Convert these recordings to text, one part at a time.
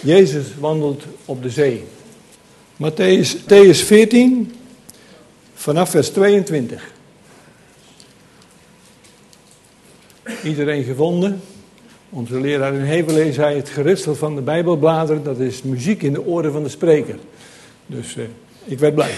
Jezus wandelt op de zee. Mattheüs 14, vanaf vers 22. Iedereen gevonden? Onze leraar in Heverlee zei: het geritsel van de Bijbelbladeren, dat is muziek in de oren van de spreker. Dus ik werd blij.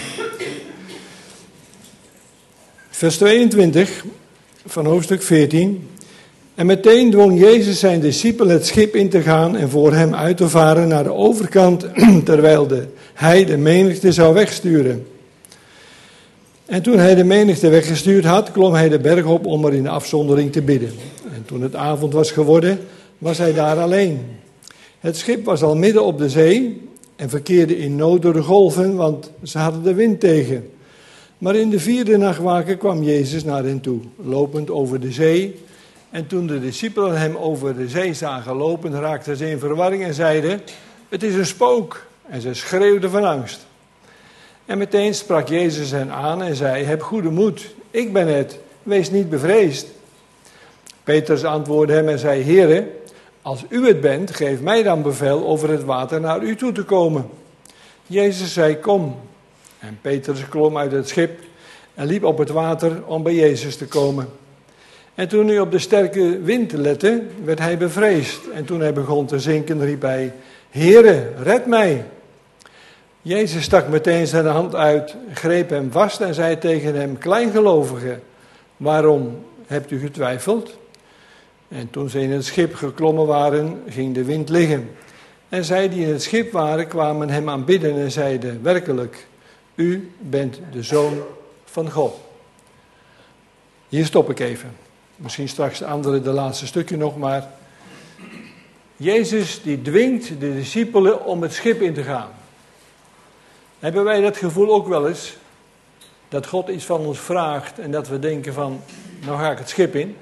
Vers 22 van hoofdstuk 14. En meteen dwong Jezus zijn discipelen het schip in te gaan en voor hem uit te varen naar de overkant, terwijl hij de menigte zou wegsturen. En toen hij de menigte weggestuurd had, klom hij de berg op om er in de afzondering te bidden. En toen het avond was geworden, was hij daar alleen. Het schip was al midden op de zee en verkeerde in nood door de golven, want ze hadden de wind tegen. Maar in de 4e nachtwaker kwam Jezus naar hen toe, lopend over de zee. En toen de discipelen hem over de zee zagen lopen, raakten ze in verwarring en zeiden: het is een spook. En ze schreeuwden van angst. En meteen sprak Jezus hen aan en zei: heb goede moed, ik ben het, wees niet bevreesd. Petrus antwoordde hem en zei: Heere, als u het bent, geef mij dan bevel over het water naar u toe te komen. Jezus zei: kom. En Petrus klom uit het schip en liep op het water om bij Jezus te komen. En toen hij op de sterke wind lette, werd hij bevreesd. En toen hij begon te zinken, riep hij: Heere, red mij. Jezus stak meteen zijn hand uit, greep hem vast en zei tegen hem: kleingelovige, waarom hebt u getwijfeld? En toen ze in het schip geklommen waren, ging de wind liggen. En zij die in het schip waren, kwamen hem aanbidden en zeiden: werkelijk, u bent de Zoon van God. Hier stop ik even. Misschien straks de laatste stukje nog, maar Jezus die dwingt de discipelen om het schip in te gaan. Hebben wij dat gevoel ook wel eens? Dat God iets van ons vraagt en dat we denken van: nou ga ik het schip in.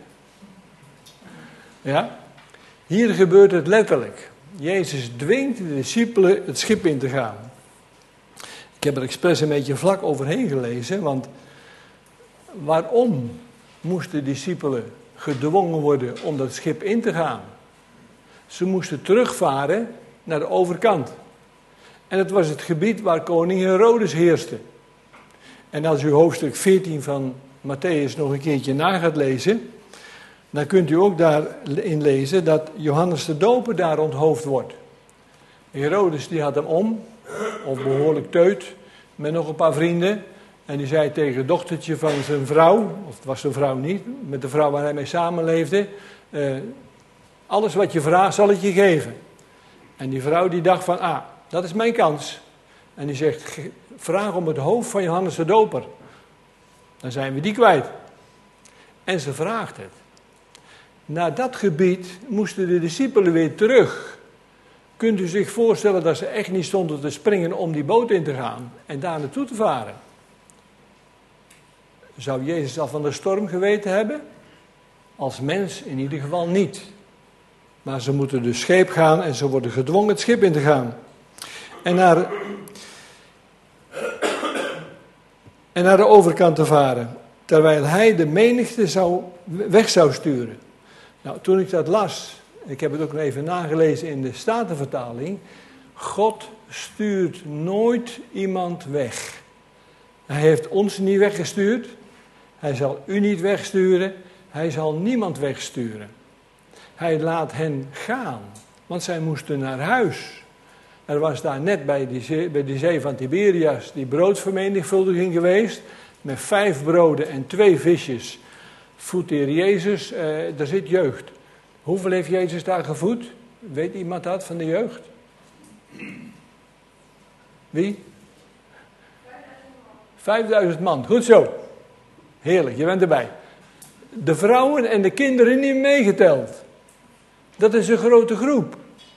Ja? Hier gebeurt het letterlijk. Jezus dwingt de discipelen het schip in te gaan. Ik heb er expres een beetje vlak overheen gelezen, want waarom moesten de discipelen gedwongen worden om dat schip in te gaan? Ze moesten terugvaren naar de overkant. En het was het gebied waar koning Herodes heerste. En als u hoofdstuk 14 van Mattheüs nog een keertje na gaat lezen, dan kunt u ook daarin lezen dat Johannes de Doper daar onthoofd wordt. Herodes die had hem of behoorlijk teut, met nog een paar vrienden. En die zei tegen het dochtertje van zijn vrouw, of het was zijn vrouw niet, met de vrouw waar hij mee samenleefde: alles wat je vraagt zal ik je geven. En die vrouw die dacht van: dat is mijn kans. En die zegt: vraag om het hoofd van Johannes de Doper. Dan zijn we die kwijt. En ze vraagt het. Naar dat gebied moesten de discipelen weer terug. Kunt u zich voorstellen dat ze echt niet stonden te springen om die boot in te gaan en daar naartoe te varen? Zou Jezus al van de storm geweten hebben? Als mens in ieder geval niet. Maar ze moeten dus scheep gaan en ze worden gedwongen het schip in te gaan. En naar de overkant te varen. Terwijl hij de menigte weg zou sturen. Nou, toen ik dat las, ik heb het ook nog even nagelezen in de Statenvertaling. God stuurt nooit iemand weg. Hij heeft ons niet weggestuurd. Hij zal u niet wegsturen. Hij zal niemand wegsturen. Hij laat hen gaan, want zij moesten naar huis. Er was daar net bij de zee van Tiberias die broodvermenigvuldiging geweest. Met 5 broden en 2 visjes voedt de Heer Jezus. Er zit jeugd. Hoeveel heeft Jezus daar gevoed? Weet iemand dat van de jeugd? Wie? 5000 man. Goed zo. Heerlijk, je bent erbij. De vrouwen en de kinderen niet meegeteld. Dat is een grote groep.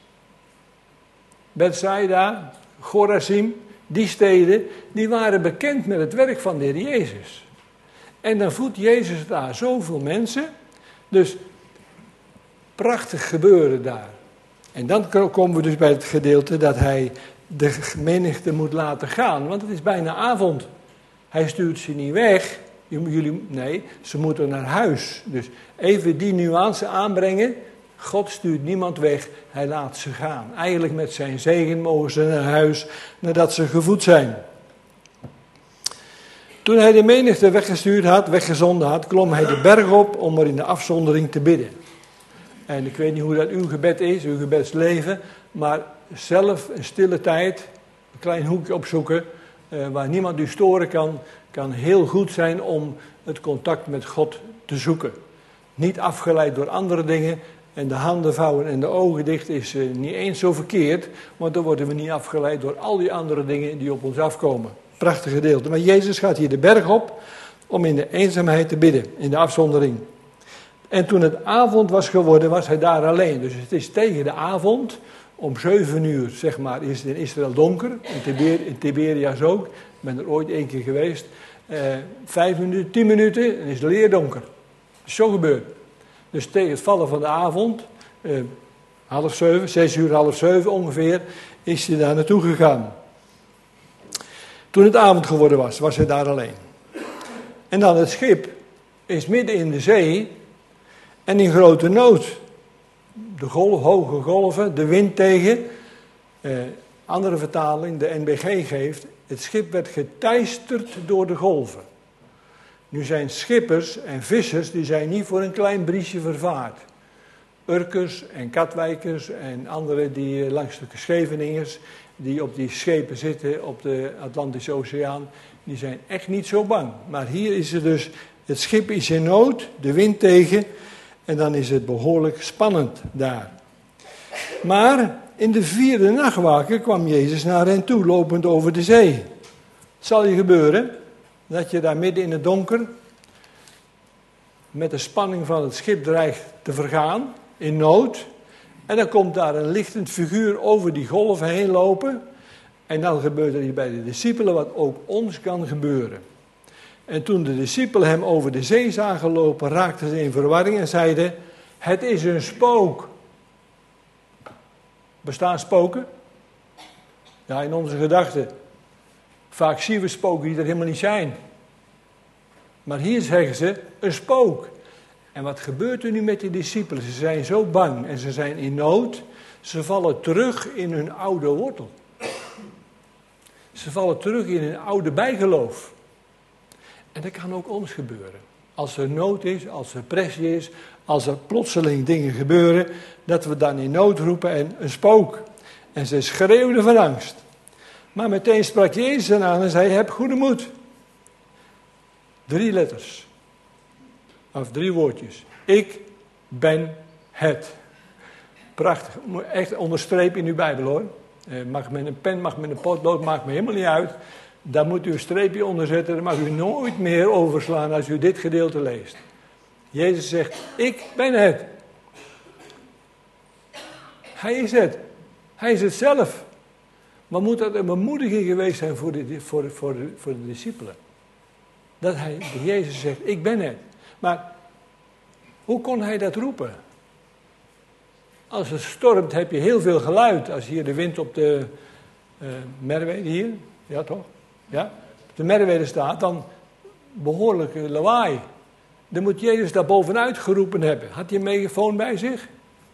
Bethsaida, Chorazim, die steden, die waren bekend met het werk van de Heer Jezus. En dan voedt Jezus daar zoveel mensen. Dus prachtig gebeuren daar. En dan komen we dus bij het gedeelte dat hij de menigte moet laten gaan. Want het is bijna avond. Hij stuurt ze niet weg. Nee, ze moeten naar huis. Dus even die nuance aanbrengen. God stuurt niemand weg, hij laat ze gaan. Eigenlijk met zijn zegen mogen ze naar huis nadat ze gevoed zijn. Toen hij de menigte weggezonden had, klom hij de berg op om er in de afzondering te bidden. En ik weet niet hoe dat uw gebed is, uw gebedsleven, maar zelf een stille tijd, een klein hoekje opzoeken, waar niemand u storen kan heel goed zijn om het contact met God te zoeken. Niet afgeleid door andere dingen en de handen vouwen en de ogen dicht is niet eens zo verkeerd, want dan worden we niet afgeleid door al die andere dingen die op ons afkomen. Prachtig gedeelte. Maar Jezus gaat hier de berg op om in de eenzaamheid te bidden, in de afzondering. En toen het avond was geworden, was hij daar alleen. Dus het is tegen de avond, om 7 uur, zeg maar, is het in Israël donker. In Tiberias ook. Ik ben er ooit 1 keer geweest. 5 minuten, 10 minuten, en is het leer donker. Dat is zo gebeurd. Dus tegen het vallen van de avond, 6 uur, 6:30 ongeveer, is hij daar naartoe gegaan. Toen het avond geworden was hij daar alleen. En dan het schip is midden in de zee en in grote nood. De hoge golven, de wind tegen. Andere vertaling, de NBG geeft, het schip werd geteisterd door de golven. Nu zijn schippers en vissers, die zijn niet voor een klein briesje vervaard. Urkers en Katwijkers en anderen die langs de Scheveningers, die op die schepen zitten op de Atlantische Oceaan, die zijn echt niet zo bang. Maar hier is het dus, het schip is in nood, de wind tegen en dan is het behoorlijk spannend daar. Maar in de 4e nachtwaker kwam Jezus naar hen toe, lopend over de zee. Het zal je gebeuren dat je daar midden in het donker met de spanning van het schip dreigt te vergaan, in nood. En dan komt daar een lichtend figuur over die golven heen lopen. En dan gebeurt er hier bij de discipelen wat ook ons kan gebeuren. En toen de discipelen hem over de zee zagen lopen, raakten ze in verwarring en zeiden: het is een spook. Bestaan spoken? Ja, in onze gedachten. Vaak zien we spoken die er helemaal niet zijn. Maar hier zeggen ze, een spook. En wat gebeurt er nu met die discipelen? Ze zijn zo bang en ze zijn in nood. Ze vallen terug in hun oude wortel. Ze vallen terug in hun oude bijgeloof. En dat kan ook ons gebeuren. Als er nood is, als er pressie is, als er plotseling dingen gebeuren, dat we dan in nood roepen en een spook. En ze schreeuwden van angst. Maar meteen sprak Jezus hen aan en zei: heb goede moed. 3 letters. Of 3 woordjes. Ik ben het. Prachtig. Echt onderstreep in uw Bijbel hoor. Mag met een pen, mag met een potlood, maakt me helemaal niet uit. Daar moet u een streepje onder zetten. Daar mag u nooit meer overslaan als u dit gedeelte leest. Jezus zegt: ik ben het. Hij is het. Hij is het zelf. Maar moet dat een bemoediging geweest zijn voor de discipelen? Dat Jezus zegt: ik ben het. Maar hoe kon hij dat roepen? Als het stormt heb je heel veel geluid. Als hier de wind op de Merwede hier, ja toch? Ja, op de Merwede staat, dan behoorlijk lawaai. Dan moet Jezus daar bovenuit geroepen hebben. Had hij een megafoon bij zich?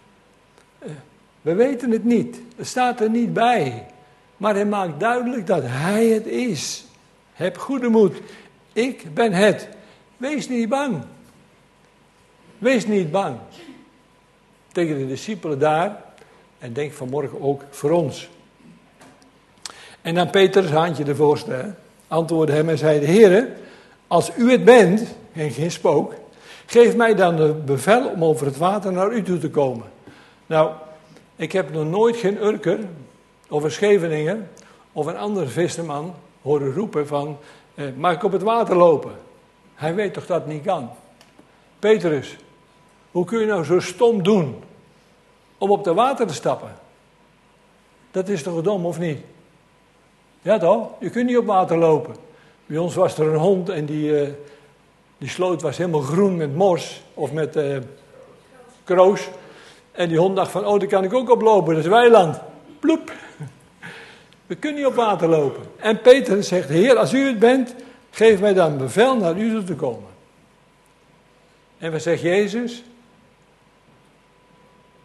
We weten het niet. Het staat er niet bij. Maar hij maakt duidelijk dat hij het is. Heb goede moed. Ik ben het. Wees niet bang. Wees niet bang. Tegen de discipelen daar. En denk vanmorgen ook voor ons. En dan Petrus, handje de voorste, antwoordde hem en zei: Heere, als u het bent, en geen spook, geef mij dan de bevel om over het water naar u toe te komen. Nou, ik heb nog nooit geen Urker, of een Scheveninger, of een andere visserman horen roepen van: mag ik op het water lopen? Hij weet toch dat het niet kan. Petrus, hoe kun je nou zo stom doen om op het water te stappen? Dat is toch dom, of niet? Ja toch? Je kunt niet op water lopen. Bij ons was er een hond en die sloot was helemaal groen met mos of met kroos. En die hond dacht van: oh, daar kan ik ook op lopen, dat is weiland. Ploep. We kunnen niet op water lopen. En Petrus zegt: Heer, als u het bent, geef mij dan bevel naar u toe te komen. En wat zegt Jezus?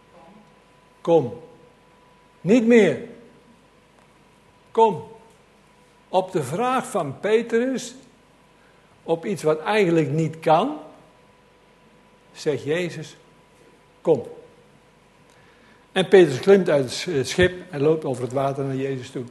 kom. Niet meer. Kom. Op de vraag van Petrus, op iets wat eigenlijk niet kan, zegt Jezus, kom. En Petrus klimt uit het schip en loopt over het water naar Jezus toe.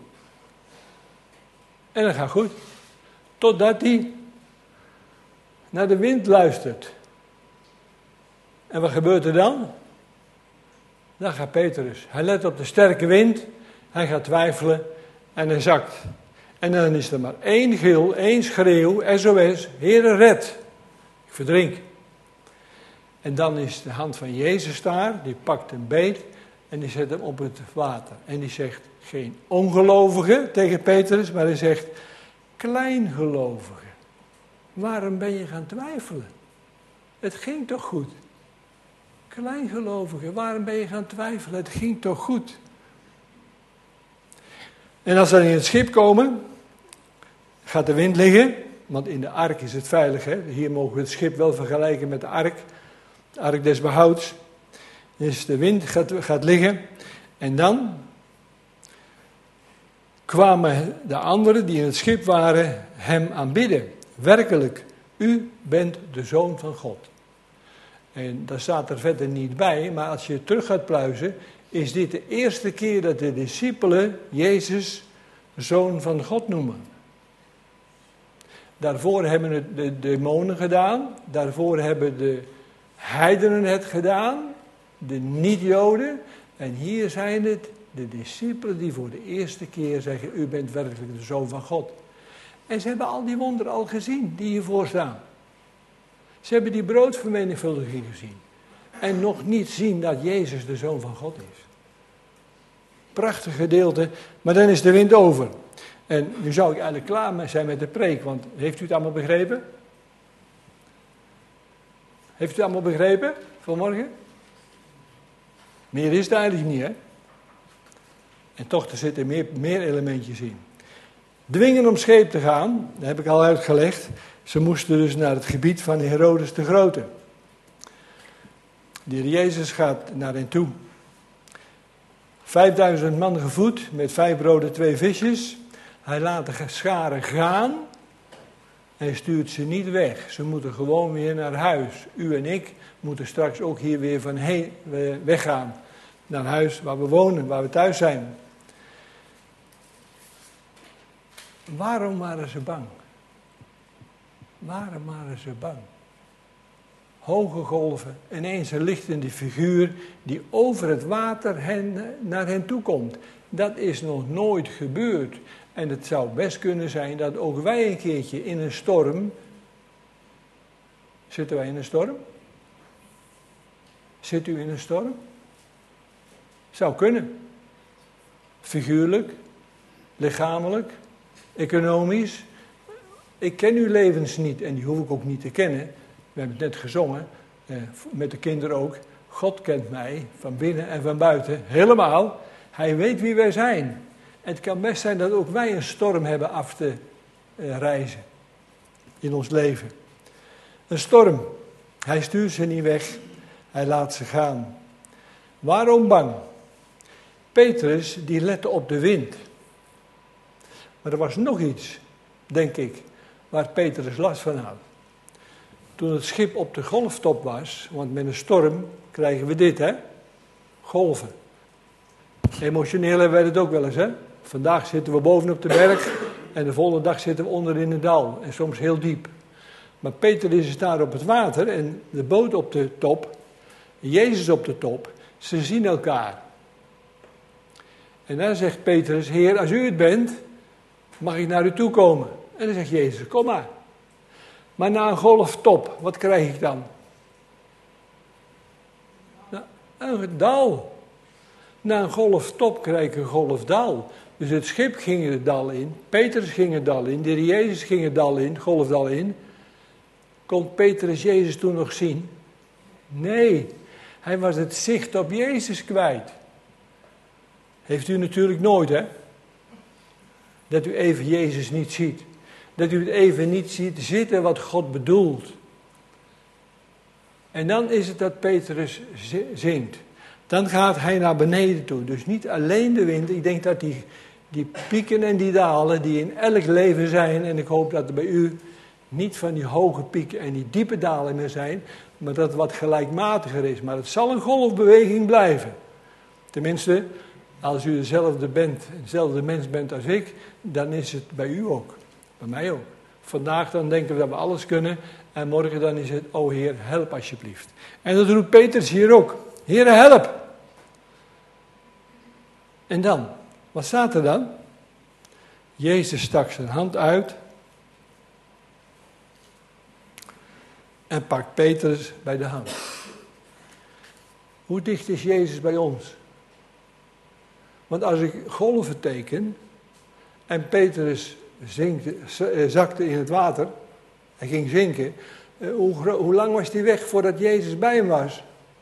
En dat gaat goed. Totdat hij naar de wind luistert. En wat gebeurt er dan? Dan gaat Petrus. Hij let op de sterke wind. Hij gaat twijfelen en hij zakt. En dan is er maar één gil, één schreeuw, SOS, Heere red. Ik verdrink. En dan is de hand van Jezus daar, die pakt hem beet en die zet hem op het water. En die zegt, geen ongelovige tegen Petrus, maar hij zegt, kleingelovige. Waarom ben je gaan twijfelen? Het ging toch goed? Kleingelovige, waarom ben je gaan twijfelen? Het ging toch goed? En als ze in het schip komen, gaat de wind liggen, want in de ark is het veilig. Hè? Hier mogen we het schip wel vergelijken met de ark des behouds. Dus de wind gaat liggen en dan kwamen de anderen die in het schip waren hem aanbidden. Werkelijk, u bent de Zoon van God. En daar staat er verder niet bij, maar als je terug gaat pluizen, is dit de eerste keer dat de discipelen Jezus Zoon van God noemen. Daarvoor hebben het de demonen gedaan, daarvoor hebben de heidenen het gedaan, de niet-Joden. En hier zijn het de discipelen die voor de eerste keer zeggen, u bent werkelijk de Zoon van God. En ze hebben al die wonderen al gezien die hiervoor staan. Ze hebben die broodvermenigvuldiging gezien. En nog niet zien dat Jezus de Zoon van God is. Prachtig gedeelte, maar dan is de wind over. En nu zou ik eigenlijk klaar zijn met de preek, want heeft u het allemaal begrepen? Heeft u het allemaal begrepen vanmorgen? Meer is het eigenlijk niet, hè? En toch, er zitten meer elementjes in. Dwingen om scheep te gaan, dat heb ik al uitgelegd. Ze moesten dus naar het gebied van Herodes de Grote. De heer Jezus gaat naar hen toe. 5000 man gevoed met 5 broden, 2 visjes. Hij laat de scharen gaan. Hij stuurt ze niet weg. Ze moeten gewoon weer naar huis. U en ik moeten straks ook hier weer van weggaan. Naar huis waar we wonen, waar we thuis zijn. Waarom waren ze bang? Waarom waren ze bang? Hoge golven, ineens een lichtende figuur die over het water naar hen toe komt. Dat is nog nooit gebeurd. En het zou best kunnen zijn dat ook wij een keertje in een storm... Zitten wij in een storm? Zit u in een storm? Zou kunnen. Figuurlijk, lichamelijk, economisch. Ik ken uw levens niet en die hoef ik ook niet te kennen. We hebben het net gezongen, met de kinderen ook. God kent mij van binnen en van buiten, helemaal. Hij weet wie wij zijn. En het kan best zijn dat ook wij een storm hebben af te reizen in ons leven. Een storm. Hij stuurt ze niet weg. Hij laat ze gaan. Waarom bang? Petrus, die lette op de wind. Maar er was nog iets, denk ik, waar Petrus last van had. Toen het schip op de golftop was, want met een storm krijgen we dit, hè? Golven. Emotioneel hebben wij het ook wel eens, hè? Vandaag zitten we bovenop de berg en de volgende dag zitten we onder in het dal. En soms heel diep. Maar Petrus is daar op het water en de boot op de top, Jezus op de top. Ze zien elkaar. En dan zegt Petrus, Heer, als u het bent, mag ik naar u toe komen? En dan zegt Jezus, kom maar. Maar na een golftop, wat krijg ik dan? Een dal. Na een golftop krijg ik een golfdal. Dus het schip ging het dal in, Petrus ging het dal in, de heer Jezus ging het dal in, golfdal in. Kon Petrus Jezus toen nog zien? Nee, hij was het zicht op Jezus kwijt. Heeft u natuurlijk nooit, hè? Dat u even Jezus niet ziet. Dat u het even niet ziet zitten wat God bedoelt. En dan is het dat Petrus zinkt. Dan gaat hij naar beneden toe. Dus niet alleen de wind. Ik denk dat die pieken en die dalen die in elk leven zijn. En ik hoop dat er bij u niet van die hoge pieken en die diepe dalen meer zijn. Maar dat het wat gelijkmatiger is. Maar het zal een golfbeweging blijven. Tenminste, als u dezelfde mens bent als ik. Dan is het bij u ook. Bij mij ook. Vandaag dan denken we dat we alles kunnen. En morgen dan is het, o Heer, help alsjeblieft. En dat roept Petrus hier ook. Heer, help. En dan, wat staat er dan? Jezus stak zijn hand uit. En pakt Petrus bij de hand. Hoe dicht is Jezus bij ons? Want als ik golven teken. En Petrus zakte in het water. Hij ging zinken. Hoe lang was hij weg voordat Jezus bij hem was?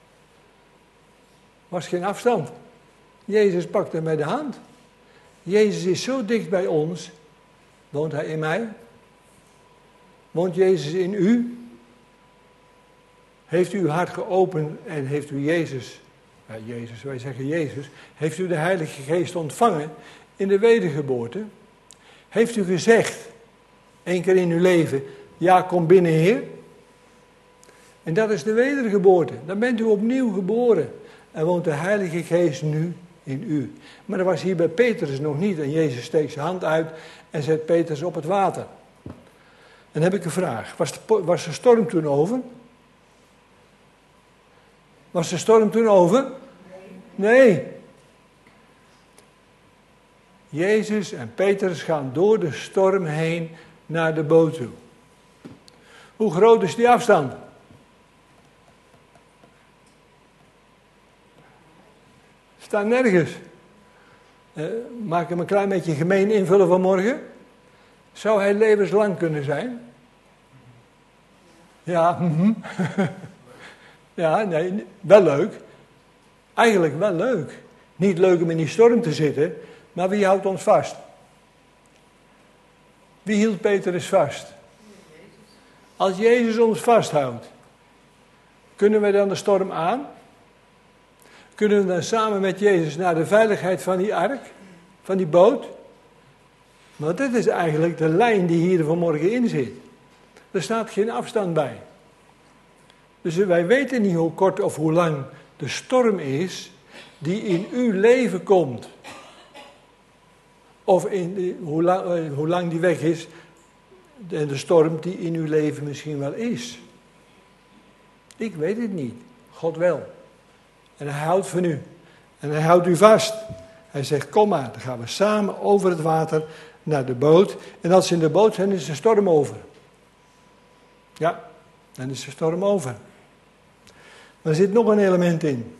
Was geen afstand. Jezus pakte hem bij de hand. Jezus is zo dicht bij ons. Woont hij in mij? Woont Jezus in u? Heeft u uw hart geopend en heeft u wij zeggen Jezus, heeft u de Heilige Geest ontvangen in de wedergeboorte? Heeft u gezegd, 1 keer in uw leven, ja, kom binnen, Heer? En dat is de wedergeboorte. Dan bent u opnieuw geboren. En woont de Heilige Geest nu in u. Maar dat was hier bij Petrus nog niet. En Jezus steekt zijn hand uit en zet Petrus op het water. Dan heb ik een vraag. Was de storm toen over? Was de storm toen over? Nee. Jezus en Petrus gaan door de storm heen naar de boot toe. Hoe groot is die afstand? Staat nergens. Maak hem een klein beetje gemeen invullen vanmorgen. Zou hij levenslang kunnen zijn? Ja, ja, nee, wel leuk. Eigenlijk wel leuk. Niet leuk om in die storm te zitten, maar wie houdt ons vast? Wie hield Petrus vast? Als Jezus ons vasthoudt, kunnen wij dan de storm aan? Kunnen we dan samen met Jezus naar de veiligheid van die ark, van die boot? Want dit is eigenlijk de lijn die hier vanmorgen in zit. Er staat geen afstand bij. Dus wij weten niet hoe kort of hoe lang de storm is die in uw leven komt. Of hoe lang die weg is en de storm die in uw leven misschien wel is. Ik weet het niet. God wel. En hij houdt van u. En hij houdt u vast. Hij zegt, kom maar, dan gaan we samen over het water naar de boot. En als ze in de boot zijn, is de storm over. Ja, dan is de storm over. Maar er zit nog een element in.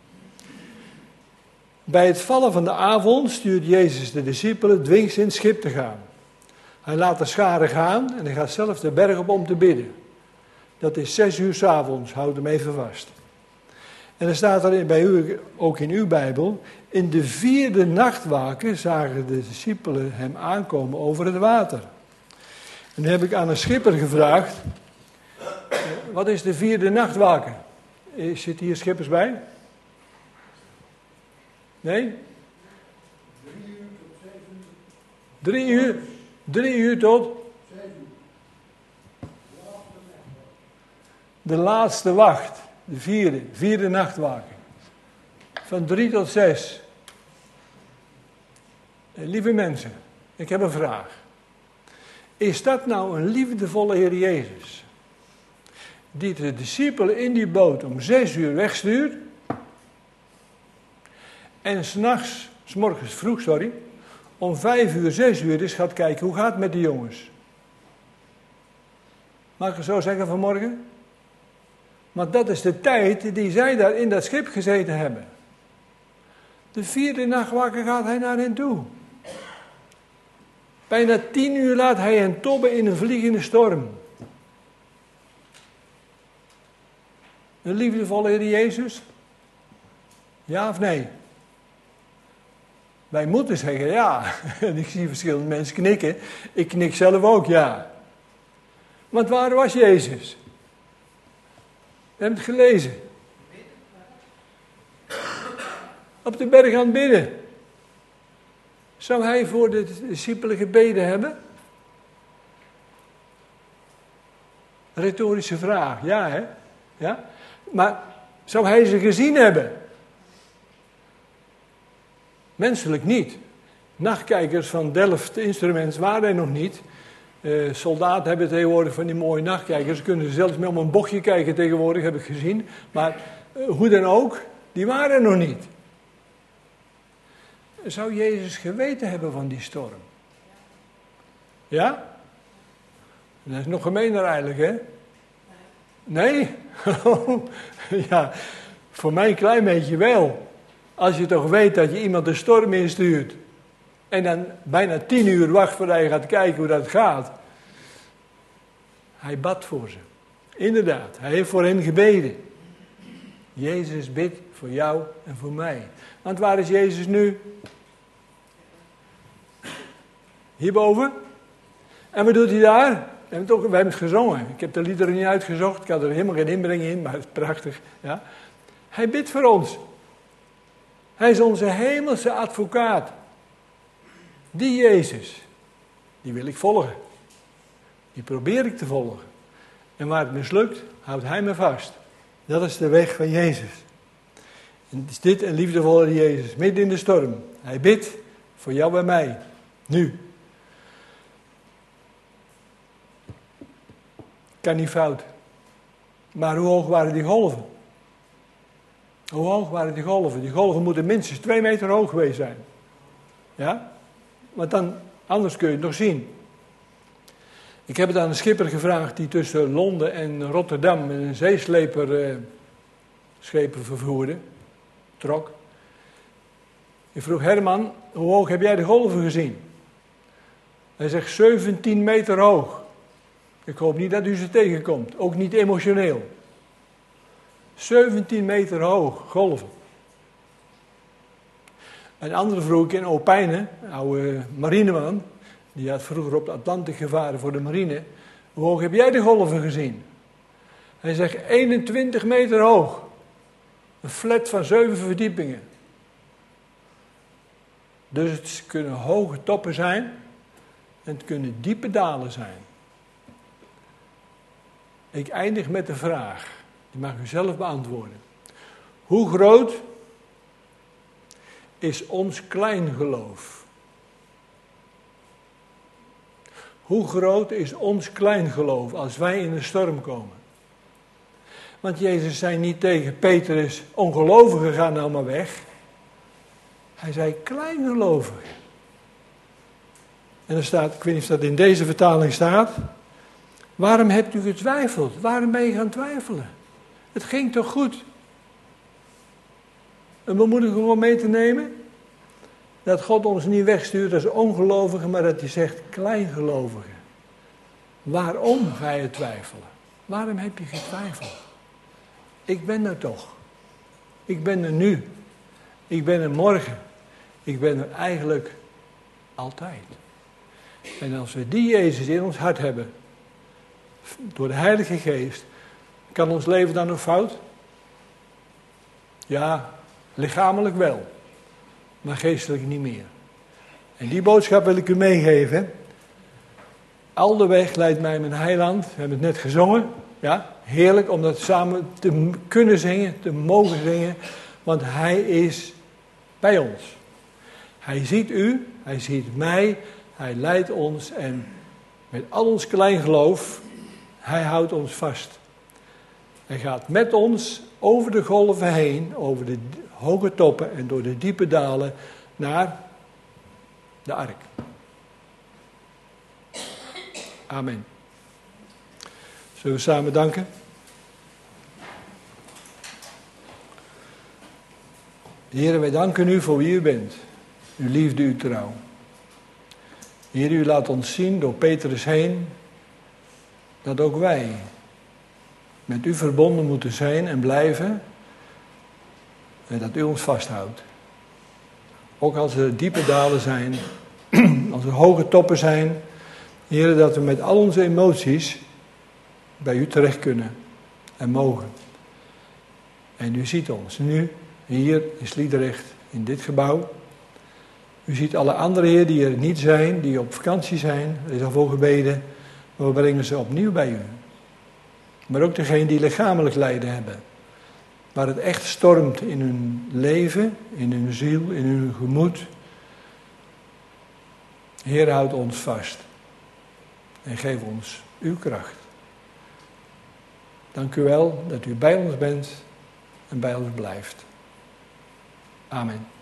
Bij het vallen van de avond stuurt Jezus de discipelen, dwingt ze in het schip te gaan. Hij laat de scharen gaan en hij gaat zelf de berg op om te bidden. Dat is 6 uur 's avonds, houd hem even vast. En dan staat er bij u, ook in uw Bijbel, in de 4e nachtwaken zagen de discipelen hem aankomen over het water. En nu heb ik aan een schipper gevraagd, wat is de 4e nachtwaken? Zitten hier schippers bij? Nee? 3 uur tot 7 uur. 3 uur tot? 7 uur. De laatste wacht. De 4e nachtwaken. Van 3 tot 6. Lieve mensen, ik heb een vraag. Is dat nou een liefdevolle Heer Jezus? Die de discipelen in die boot om 6 uur wegstuurt. En 's morgens vroeg, om 5 uur, 6 uur is gaat kijken hoe gaat het met de jongens. Mag ik het zo zeggen vanmorgen? Want dat is de tijd die zij daar in dat schip gezeten hebben. De 4e nachtwaker gaat hij naar hen toe. Bijna 10 uur laat hij hen tobben in een vliegende storm. Een liefdevolle Heer Jezus? Ja of nee? Wij moeten zeggen ja. En ik zie verschillende mensen knikken. Ik knik zelf ook ja. Want waar was Jezus? We hebben het gelezen. op de berg aan het bidden. Zou hij voor de discipelen gebeden hebben? Retorische vraag, ja hè? Ja? Maar zou hij ze gezien hebben? Menselijk niet. Nachtkijkers van Delft Instruments waren er nog niet. Soldaten hebben tegenwoordig van die mooie nachtkijkers. Ze kunnen zelfs met om een bochtje kijken tegenwoordig, heb ik gezien. Maar hoe dan ook, die waren er nog niet. Zou Jezus geweten hebben van die storm? Ja? Dat is nog gemener eigenlijk, hè? Nee? Ja, voor mij een klein beetje wel. Als je toch weet dat je iemand de storm instuurt en dan bijna 10 uur wacht voordat je gaat kijken hoe dat gaat. Hij bad voor ze. Inderdaad, hij heeft voor hen gebeden. Jezus bidt voor jou en voor mij. Want waar is Jezus nu? Hierboven. En wat doet hij daar? We hebben het gezongen. Ik heb de liederen niet uitgezocht. Ik had er helemaal geen inbreng in, maar het is prachtig. Ja. Hij bidt voor ons. Hij is onze hemelse advocaat. Die Jezus, die wil ik volgen. Die probeer ik te volgen. En waar het mislukt, houdt hij me vast. Dat is de weg van Jezus. En is dit een liefdevolle Jezus, midden in de storm. Hij bidt voor jou en mij. Nu. Kan niet fout. Maar hoe hoog waren die golven? Hoe hoog waren die golven? Die golven moeten minstens 2 meter hoog geweest zijn. Ja? Want dan, anders kun je het nog zien. Ik heb het aan een schipper gevraagd die tussen Londen en Rotterdam een zeesleper schepen vervoerde. Trok. Ik vroeg Herman, hoe hoog heb jij de golven gezien? Hij zegt 17 meter hoog. Ik hoop niet dat u ze tegenkomt. Ook niet emotioneel. 17 meter hoog, golven. Een andere vroeg ik in Opijnen, een oude marineman. Die had vroeger op de Atlantic gevaren voor de marine. Hoe hoog heb jij de golven gezien? Hij zegt 21 meter hoog. Een flat van 7 verdiepingen. Dus het kunnen hoge toppen zijn. En het kunnen diepe dalen zijn. Ik eindig met de vraag. Die mag u zelf beantwoorden. Hoe groot is ons kleingeloof? Hoe groot is ons kleingeloof als wij in de storm komen? Want Jezus zei niet tegen Petrus, ongelovigen gaan nou maar weg. Hij zei kleingelovigen. En er staat, ik weet niet of dat in deze vertaling staat. Waarom hebt u getwijfeld? Waarom ben je gaan twijfelen? Het ging toch goed? Een bemoediging om mee te nemen? Dat God ons niet wegstuurt als ongelovigen, maar dat hij zegt kleingelovigen. Waarom ga je twijfelen? Waarom heb je getwijfeld? Ik ben er toch. Ik ben er nu. Ik ben er morgen. Ik ben er eigenlijk altijd. En als we die Jezus in ons hart hebben, door de Heilige Geest, kan ons leven dan nog fout? Ja, lichamelijk wel. Maar geestelijk niet meer. En die boodschap wil ik u meegeven. Al de weg leidt mij mijn heiland. We hebben het net gezongen. Ja, heerlijk om dat samen te kunnen zingen, te mogen zingen. Want hij is bij ons. Hij ziet u, hij ziet mij, hij leidt ons en met al ons kleingeloof, hij houdt ons vast. Hij gaat met ons over de golven heen, over de hoge toppen en door de diepe dalen naar de ark. Amen. Zullen we samen danken? Heer, wij danken u voor wie u bent. Uw liefde, uw trouw. Heer, u laat ons zien door Petrus heen dat ook wij met u verbonden moeten zijn en blijven. En dat u ons vasthoudt. Ook als er diepe dalen zijn, als er hoge toppen zijn. Heer, dat we met al onze emoties bij u terecht kunnen en mogen. En u ziet ons nu, hier in Sliedrecht, in dit gebouw. U ziet alle anderen hier die er niet zijn, die op vakantie zijn. Er is al voor gebeden, maar we brengen ze opnieuw bij u. Maar ook degenen die lichamelijk lijden hebben. Waar het echt stormt in hun leven, in hun ziel, in hun gemoed. Heer, houd ons vast. En geef ons uw kracht. Dank u wel dat u bij ons bent en bij ons blijft. Amen.